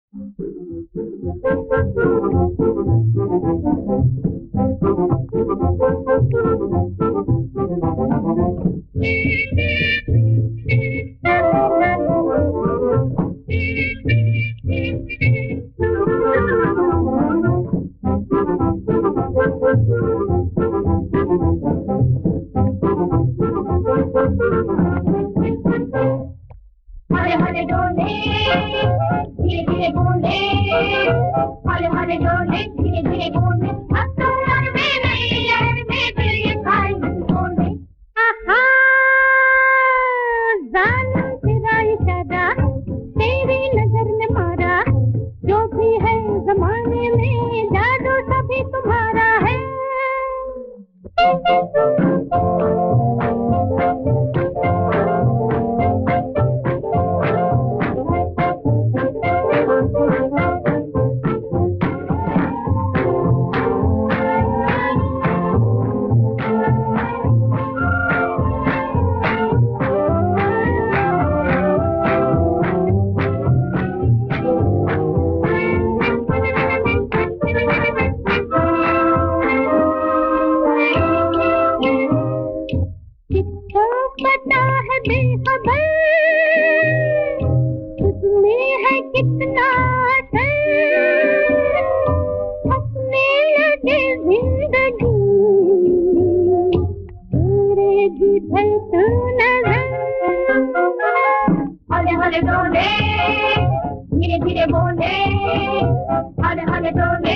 हरे हरे डोले धीरे धीरे बोले, हरे हरे डोले धीरे धीरे बोले, अब तो मन में नई लहर में दिल ये खाई बोले। आहा जालिम तेरा इशारा तेरी नजर ने मारा, जो भी है जमाने में जादू सभी तुम्हारा है। पता है बेखबर उसमें है कितना असर, हंसने लगे जिंदगी तेरे भीतर तू नजर। हरे हरे डोले धीरे धीरे बोले, हरे हरे डोले